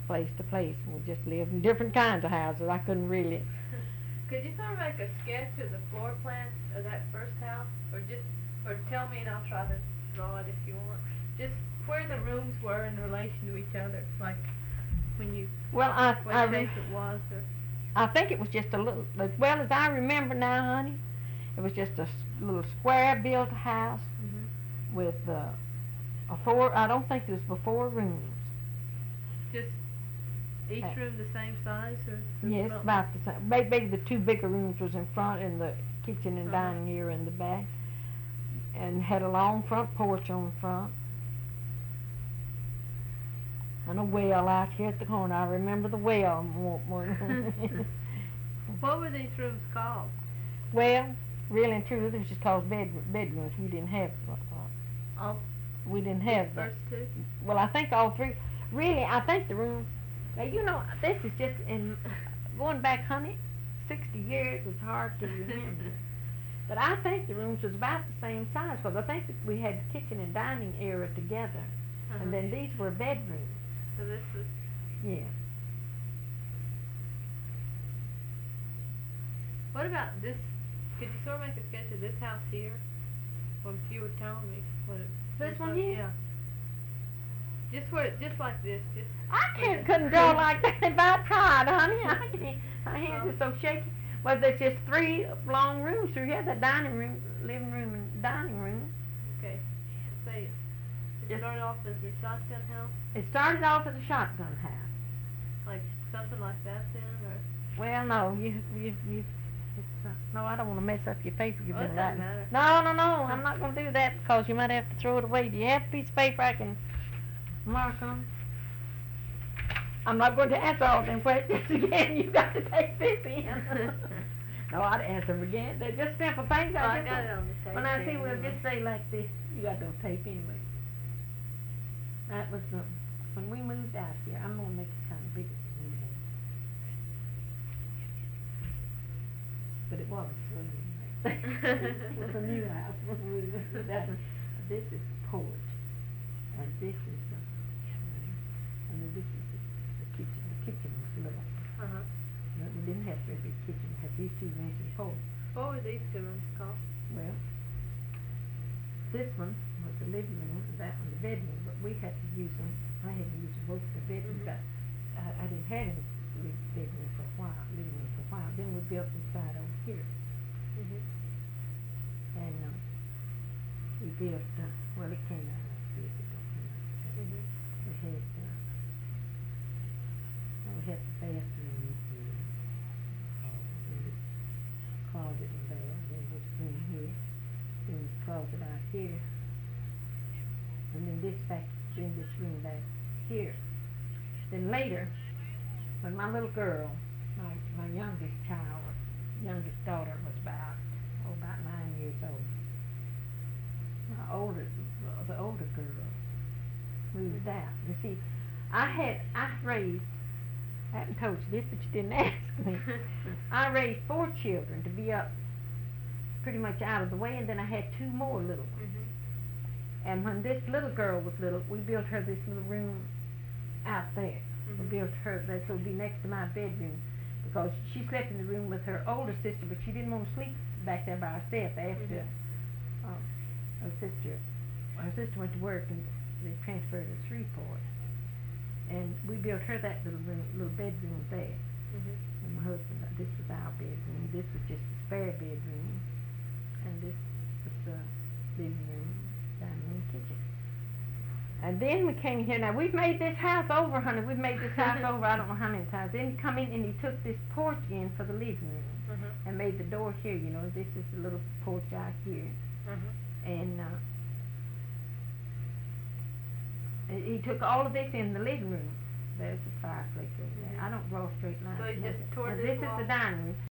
place to place, and we just lived in different kinds of houses. I couldn't really. Could you sort of make a sketch of the floor plan of that first house, or tell me and I'll try to draw it if you want. Just where the rooms were in relation to each other, like when you Well, what shape it was, or I think it was just a little, as well as I remember now, honey. It was just a little square built house with a four. I don't think it was but 4 rooms. just each room the same size, or Yes, about the same. Maybe the 2 bigger rooms was in front, and the kitchen and dining area in the back, and had a long front porch on front, and a well out here at the corner. I remember the well more. What were these rooms called? Well, really and truly, it was just called bedrooms. We didn't have. All We didn't have. first 2? Well, I think all 3. Really, I think the room. Now, you know, this is just in going back, honey, 60 years. It's hard to remember. But I think the rooms was about the same size, because I think that we had the kitchen and dining area together, and then these were bedrooms. So this was. Yeah. What about this? Could you sort of make a sketch of this house here? Well, if you were telling me what it. This one here? Yeah. Just where, just like this, just. I couldn't draw like that if I tried, honey. I can't. My hands are so shaky. Well, there's just 3 long rooms through here. The dining room, living room, and dining room. Okay. Let's say it started off as a shotgun house, It started off as a shotgun house. like something like that then, or. Well, no, no, I don't want to mess up your paper you've Oh, it been doesn't writing. matter. No, I'm not going to do that, because you might have to throw it away. Do you have a piece of paper I can mark on? I'm not going to answer all them questions again. You got to take this in. No, I'd answer them again. They're just simple things. I got it on the tape. When I see, we'll just say like this. You got those tape anyway. That was when we moved out here. I'm going to make it kind of bigger than you have. But it was it was a new house when we moved out. This is the porch, and this is and then this is the kitchen. The kitchen was little. But we didn't have a very big kitchen. We had these 2 rooms and porch. What were these 2 rooms called? Well, this one was the living room, and that one the bedroom. But we had to use them. I had to use them both the bedrooms. I didn't have any bedroom for a while, living room for a while. Then we built this side over here, and we built. Well, it came out like this. It don't come out. We had the bathroom here, and this closet in there, then this room here, then this closet out here, and then this room back here. Then later, when my little girl, my youngest daughter was about 9 years old, the older girl moved out. You see, I haven't told you this, but you didn't ask me. I raised 4 children to be up pretty much out of the way, and then I had 2 more little ones. And when this little girl was little, we built her this little room out there. We built her, this would be next to my bedroom, because she slept in the room with her older sister, but she didn't want to sleep back there by herself after her sister went to work, and they transferred her to Shreveport. And we built her that little bedroom there. And my husband, this was our bedroom. This was just a spare bedroom, and this was the living room, dining room, kitchen. And then we came here. Now we've made this house over, honey. We've made this house over I don't know how many times. Then he come in and he took this porch in for the living room, and made the door here. You know, this is the little porch out here, and he took all of this in the living room. There's the fireplace over there. I don't draw straight lines. So he just tore Now, this this is wall? the dining room.